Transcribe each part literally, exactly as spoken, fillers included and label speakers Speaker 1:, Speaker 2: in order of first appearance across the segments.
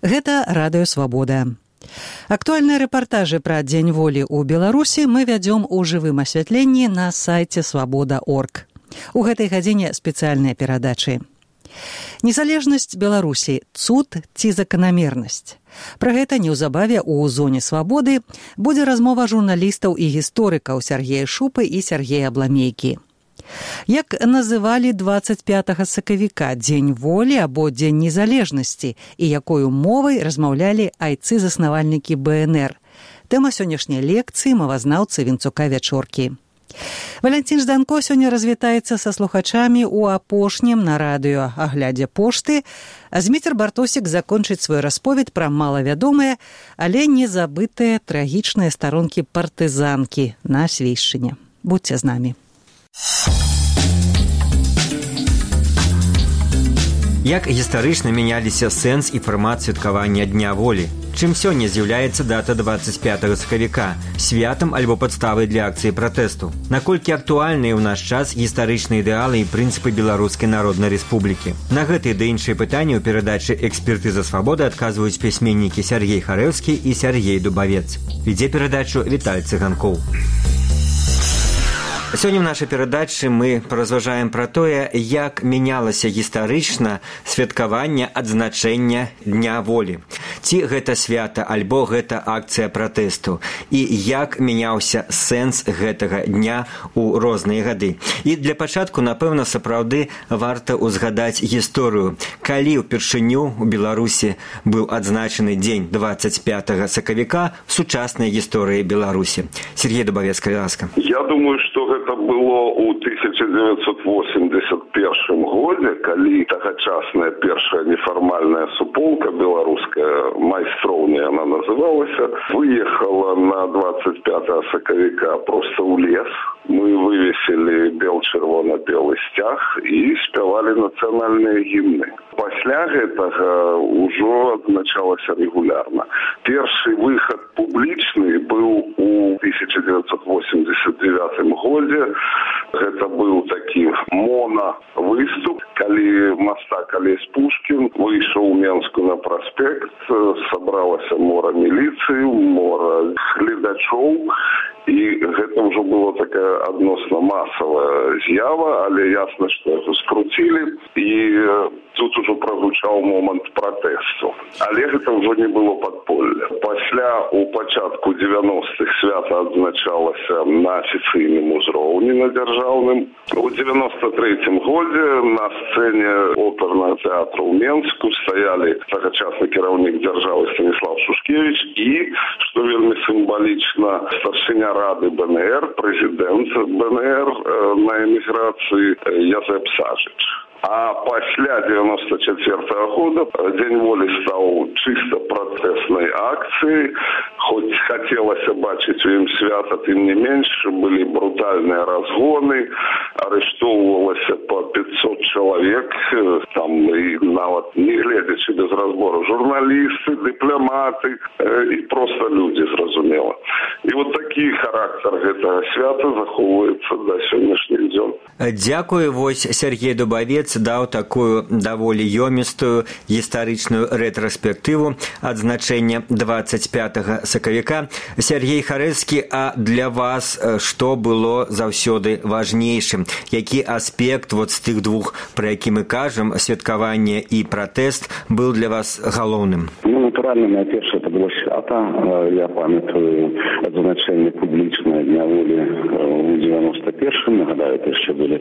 Speaker 1: Гэта радыё «Свабода». Актуальныя рэпартажы пра Дзень волі ў Беларусі мы вядзём у жывым асвятленні на сайце свабода точка орг. У гэтай гадзіне спецыяльныя перадачы. Незалежнасць Беларусі – цуд ці заканамернасць? Пра гэта неўзабаве ў зоне свабоды будзе размова журналістаў і гісторыкаў Сяргея Шупы і Сяргея Абламейкі. Як называлі дваццаць пятага сакавіка Дзень волі або Дзень незалежнасці і якою мовай размаўлялі айцы-заснавальнікі бэ эн эр? Тэма сённяшняй лекцыі мовазнаўцы Вінцука Вячоркі. Валянцін Жданко сёння развітаецца са слухачамі ў апошнім на радыё аглядзе пошты, а Зміцер Бартосік закончыць свой расповед пра малавядомыя, але незабытыя трагічныя старонкі партызанкі на Свейшчыне. Будьце з намі.
Speaker 2: Як гістарычна мяняліся сэнс і фармат святкавання Дня волі? Чым сёння з'яўляецца дата дваццаць пятага сакавіка, святам альбо падставай для акцыі пратэсту? Наколькі актуальныя ў наш час гістарычныя ідэалы і прынцыпы Беларускай Народнай Рэспублікі? На гэтыя ды іншыя пытанні ў перадачы «Экспертыза свабоды» адказваюць пісьменнікі Сяргей Харэўскі і Сяргей Дубавец. Вядзе перадачу Віталь Цыганкоў. Сёння ў нашай перадачы мы паразважаем пра тое, як мянялася гістарычна святкаванне адзначэння Дня волі. Ці гэта свята, альбо гэта акцыя пратэсту. І як мяняўся сэнс гэтага дня ў розныя гады. І для пачатку, напэўна, сапраўды варта ўзгадаць гісторыю. Калі ўпершыню ў Беларусі быў адзначаны дзень дваццаць пятага сакавіка в сучаснай гісторыі Беларусі. Сергей Дубавец, калі ласка.
Speaker 3: Я думаю, што гэта было ў тысяча дзевяцьсот восемьдесят першым годзе, калі тагачасная першая нефармальная суполка беларуская, майстроўня яна называлася, выехала на двадцать пятага сакавіка проста ў лес. Мы вывесілі бел-чырвона-белы сцяг і спявалі нацыянальныя гімны. Пасля гэтага ўжо адзначалася рэгулярна. Першы выхад публічны быў у тысяча дзевяцьсот восемьдесят девятым годзе. Гэта быў такі мона-выступ, калі мастак Алесь Пушкін выйшаў у Менску на праспект, сабралася мора міліцыі, мора гледачоў, і гэта ўжо было такая адносна масавая з'ява, але ясна, што яго скруцілі, і тут ужо прагучаў момант пратэсту. Але гэта ўжо не было падполля. Пасля, у пачатку дзевяностых свята адзначалася на афіцыйным узроўні, на дзяржаўным. У дзевяноста трэцім годзе на сцэне опернага тэатра ў Менску стаялі тагачасны кіраўнік дзяржавы Станіслав Шушкевіч і, што вельмі сімвалічна, старшыня рады бэ эн эр, прэзідэнт бэ эн эр на эміграцыі Язэп Сажыч. А пасля девяносто четвертого года Дзень волі стаў чыста пратэснай акцыяй. Хоць хацелася бачыць у ім свята, тым не менш, былі брутальныя разгоны, арыштоўвалася па пятьсот чалавек, там і нават не гледзячы без разбору журналісты, дыпламаты і проста людзі, зразумела. І вот такі характар гэтага свята захоўваецца да сённяшніх дзён.
Speaker 2: Дзякую, вось Сергей Дубавец даў такую даволі ёмістую гістарычную рэтраспектыву адзначэння дваццаць пятага сакавіка. Сяргей Харэўскі, а для вас што было заўсёды важнейшым? Які аспект вот з тых двух, пра які мы кажам, святкаванне і пратэст, быў для вас галоўным?
Speaker 4: Ну, натуральна, найперш, это было свята. Я памятаю адзначэнне публічнае Дня волі ў девяносто першым. Нагадаю, это яшчэ былі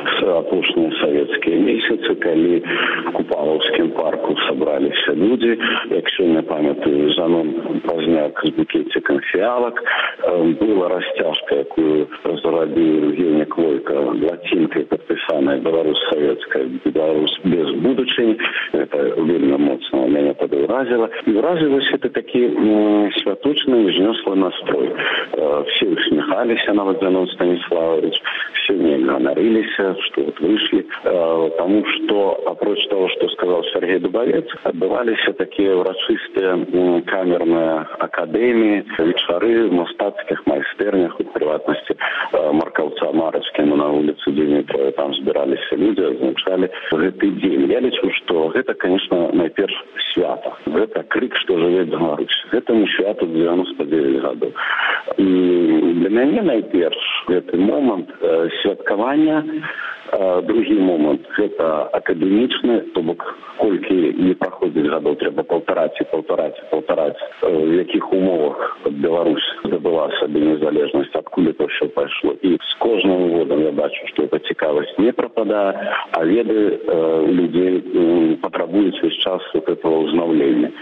Speaker 4: апошнія савецкія месяцы, калі в Купалаўскім парку сабраліся людзі. Як сёння памятаю, Жанон Пазняк з букетиком фіалак. Была расцяжка, якую зрабіў Евгений Клойка, лацінкай падпісаная «Беларусь савецкая, Беларусь без будучыні». Это вельмі моцна мяне тады ўразіла. І ўразілася это такі святочны і знёслы настрой. Все усміхаліся, нават Жанон Станіславович, все не ганарыліся, што вот вышлі. Таму што, апроч того, што сказаў Сергей Дубавец, адбываліся такія ўрачыстыя камерныя акадэміі, вечары в мастацкіх майстэрнях, у прыватнасці Маркаўца Марачкіна на вуліцы судзенні там збіраліся людзі, адзначалі гэты дзень. Я лічу, што гэта, конечно, найперш свята. Гэта крык, што жыве Беларусь. Гэтаму святу девяносто девять гадоў. І для мяне найперш гэты момант э, святкавання. Э, другі момант гэта акадэмічны, то бок колькі не праходзіць гадоў, трэба паўтараць і паўтараць і паўтараць, э, в якіх умовах Беларусь здабыла сабе незалежнасць, адкуль это ўсё пайшло. І з кожным годам я бачу, што эта цікавасць не прападае, а веды э, людзей э, патрабуюць увесь час вот этого ўзнаўлення.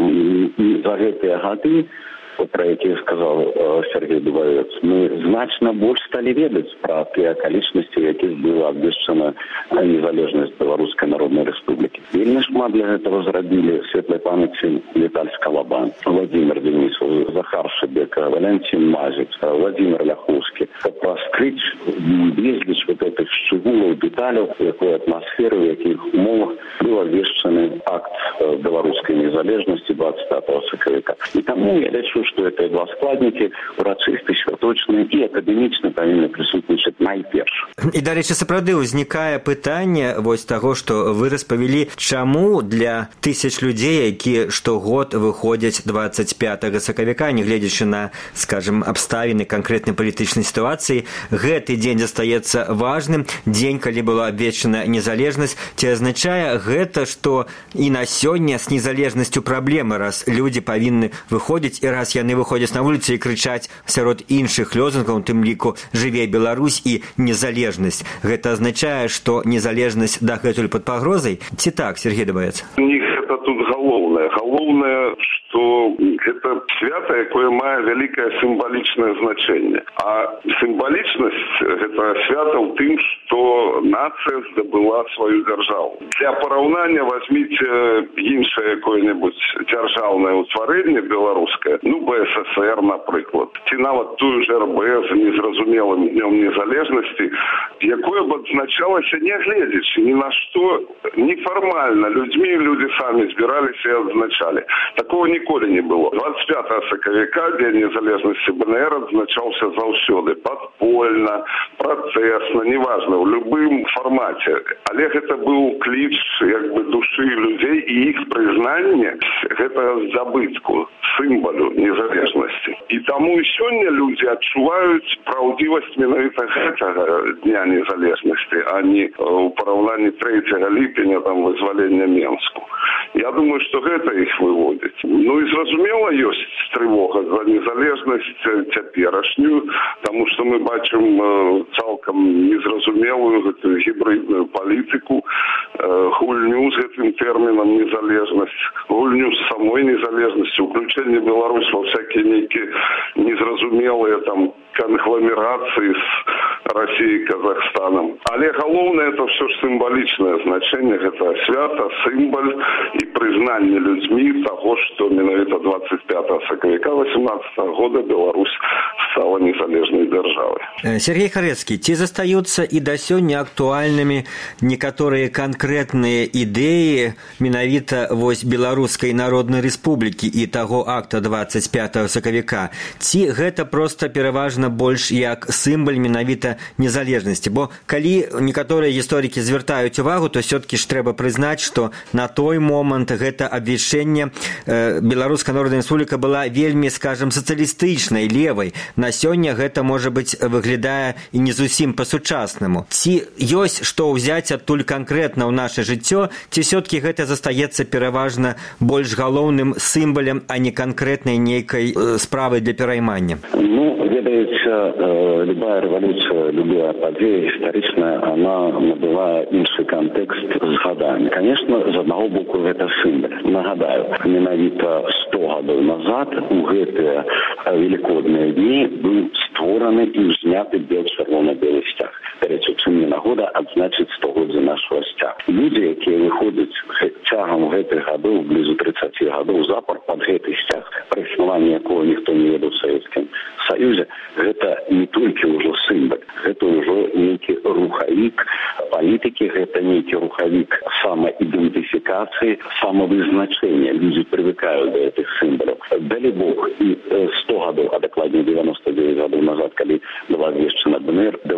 Speaker 4: І, і за гэтыя гады, про якія сказал э, Сергей Дубавец, мы значна больш сталі ведаць пра тыя акалічнасці, якіх была абвешчана незалежнасць Беларускай Народнай Рэспублікі. Вельмі шмат для гэтага зрабілі светлай памяці Віталь Скалабан, Владимир Денисов, Захар Шебека, Валентин Мазец, Владимир Ляховскі. Каб раскрыць безліч вот этих шчыгулаў, дэталяў, якой атмасферы, в якіх умовах быў абвешчаны акт беларускай незалежнасці двадцать пятого сакавіка. І таму я лічу, што гэтыя два складнікі урачысты, святочныя і акадэмічна павінны прысутнічаць найперш.
Speaker 2: І, дарэчы, сапраўды ўзнікае пытанне вось таго, што вы распавялі, чаму для тысяч людзей, якія штогод выходзяць двадцать пятого сакавіка, нягледзячы на, скажем, абставіны канкрэтнай палітычнай сітуацыі, гэты дзень застаецца важным, дзень, калі была абвешчана незалежнасць. Ці азначае гэта, што і на сёння з незалежнасцю праблемы, раз людзі павінны выходзіць, і раз яны выходзяць на вуліцы і крычаць сярод іншых лозунгаў, тым ліку «Жыве Беларусь» і «Незалежнасць». Гэта азначае, што незалежнасць дагэтуль пад пагрозай? Ці так, Сергей Дубавец?
Speaker 3: Не гэта тут галоўнае. Галоўнае, што гэта свята, якое мае вялікае сімвалічнае значэнне. А сімвалічнасць гэта свята ў тым, што нацыя здабыла сваю дзяржаву. Для параўнання возьміце іншае якое-небудзь дзяржаўнае ўтварэнне беларускае, ну, бэ эс эсэр, напрыклад, ці нават тую ж эр бэ з незразумелым днём незалежнасці, якое б адзначалася нягледзячы ні на што, нефармальна людзьмі, людзі самі збіраліся і адзначалі. Такого ніколі не было. двадцать пятого сакавіка, дзень незалежнасці бэ эн эр, адзначаўся заўсёды падпольна, працэсна, неважна, ў любым фармаце. Але гэта быў кліч як бы душы людзей і іх прызнанне гэтага здабытку, сімвалю незалежнасці. І таму і сёння людзі адчуваюць праўдзівасць менавіта гэтага дня незалежнасці, а не ў параўнанні трэцяга ліпеня там вызвалення Менску. Я думаю, што гэта іх выводзіць. Ну і зразумела, ёсць трывога за незалежнасць цяперашнюю, таму што мы бачым цалкам незразумелую гэтую гібридную палітыку, гульню з гэтым тэрмінам незалежнасць, гульню з самой незалежнасцю, уключэнне Беларусь ва всякие нейкія незразумелыя там конгломерации с Россией и Казахстаном. Але галоўнае это все ж сімвалічнае значэнне, гэта свята, сімваль і прызнанне людзьмі таго, што менавіта двадцать пятого сакавіка восемнадцатого года Беларусь стала незалежнай дзяржавай.
Speaker 2: Сергей Харэцкі, ці застаюцца і да сёння актуальнымі некаторыя канкрэтныя ідэі менавіта вось Беларускай Народнай Рэспублікі і таго акта двадцать пятого сакавіка? Ці гэта проста пераважна больш як сімвал менавіта незалежнасці? Бо калі некаторыя гісторыкі звяртаюць увагу, то все-таки ж трэба прызнаць, што на той момант гэта абвяшчэнне э, Беларуская Народная Рэспубліка была вельмі, скажем, сацыялістычнай, левай. На сёння гэта, можа быць, выглядае і не зусім па-сучаснаму. Ці ёсць што ўзяць адтуль канкрэтна ў наше жыццё, ці все-таки гэта застаецца пераважна больш галоўным сімвалем, а не канкрэтнай нейкай э, справай для пераймання?
Speaker 4: Ну, ведаеце, э, любая рэвалюцыя, любая падзея гістарычная, она набывае іншы кантэкст з гадамі. Конечно, з аднаго боку гэта сімвал. Нагадаю, менавіта сто гадоў назад у гэтыя велікодныя дні быў створаны і ўзняты бел-чырвона-белы сцяг. Дарэчы, чым не нагода адзначыць стагоддзе нашага сцяга. Людзі, якія выходзяць цягам гэтых гадоў, блізу тридцати гадоў запар пад гэты сцяг, пра існаванне якога ніхто не ведаў у Савецкім Саюзе, гэта не толькі ўжо сімвал, гэта ўжо нейкі рухавік палітыкі, гэта нейкі рухавік самаідэнтыфікацыі, самавызначэння. Людзі прывыкаюць да гэтых сімвалаў. Далі Бог, і сто гадоў, а дакладней девяносто девять гадоў назад, калі была абвешчана бэ эн эр, беларусы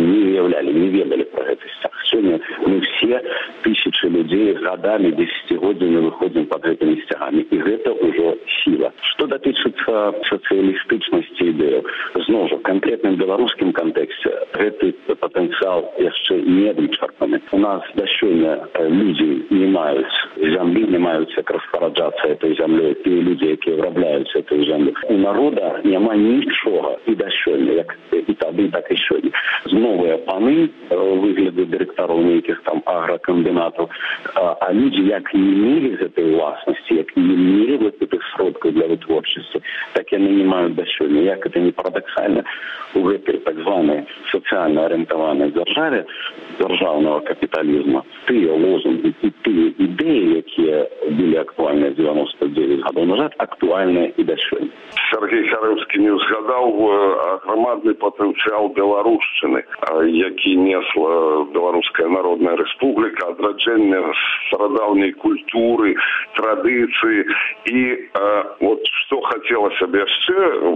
Speaker 4: не уявляли, не ведали про гэты сцяг. Сёння мы все, тысячи людей, годами, десятигоддзямі выходим под гэтымі сцягамі. І гэта ўжо сила. Што датычыцца сацыялістычнасці ідэяў, зноў жа, в конкретным беларускім кантэксце гэты патэнцыял яшчэ не вычарпаны. У нас да сёння людзі не маюць зямлі, не маюць як распараджацца этой зямлёй, тыя людзі, якія вырабляюць эту зямлю. У народа няма нічога і да сёння, як і тады, так і сёння. Новыя паны выгляду дырэктароў нейкіх там агракамбінатаў, а людзі як не мелі гэтай уласнасці, як не мелі гэтых сродкаў для вытворчасці, так яны не маюць да сёння. Як это не парадаксальна, у гэтай так званай сацыяльна арыентаванай дзяржаве дзяржаўнага капіталізма тыя лозунгі і тыя ідэі, якія былі актуальныя дзевяносто девять гадоў назад, актуальныя і да сёння.
Speaker 3: Сергей Харыўскі не узгадаў грамадны патэнцыял беларушчыны, які несла Беларуская Народная Рэспубліка, адраджэнне старадаўняй культуры, традыцыі. І э, вот што хацелася б яшчэ,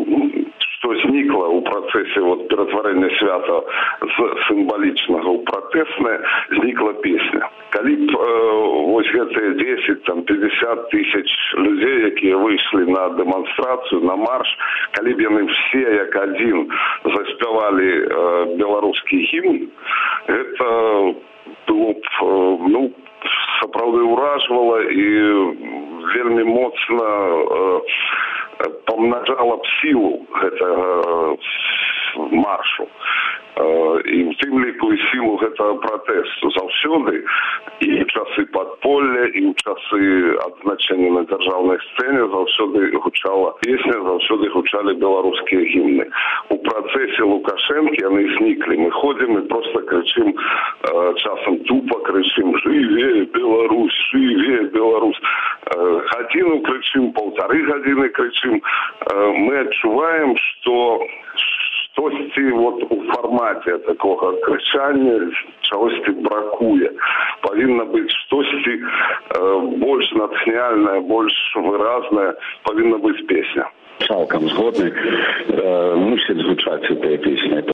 Speaker 3: што знікла ў працэсе вот, ператварэння свята з сімвалічнага ў пратэснае, знікла песня. Калі б э, вось гэтыя десять, там, пятьдесят тысяч людзей, якія выйшлі на дэманстрацыю, на марш, калі б яны все як адзін заспявалі э, беларускі гімн, гэта было б, э, ну, сапраўды ўражвала і вельмі моцна э, памнажала б сілу гэтага маршу. І в тым ліку і сілу гэтага пратэсту заўсёды і ў часы падполля, і ў часы адзначэння на дзяржаўнай сцэне заўсёды гучала песня, заўсёды гучалі беларускія гімны. У працэсе Лукашэнкі яны зніклі. Мы ходзім і проста крычым, часам тупа крычым «Жыве Беларусь! Жыве Беларусь!». Гадзіну крычым, паўтары гадзіны крычым. Мы адчуваем, што штосьці вот у фармаце такога крычання чагосьці бракуе. Павінна быць штосьці э, больш натхняльнае, больш выразнае, павінна быць песня.
Speaker 4: Цалкам згодны. Э, мусіць гучаць гэтая песня.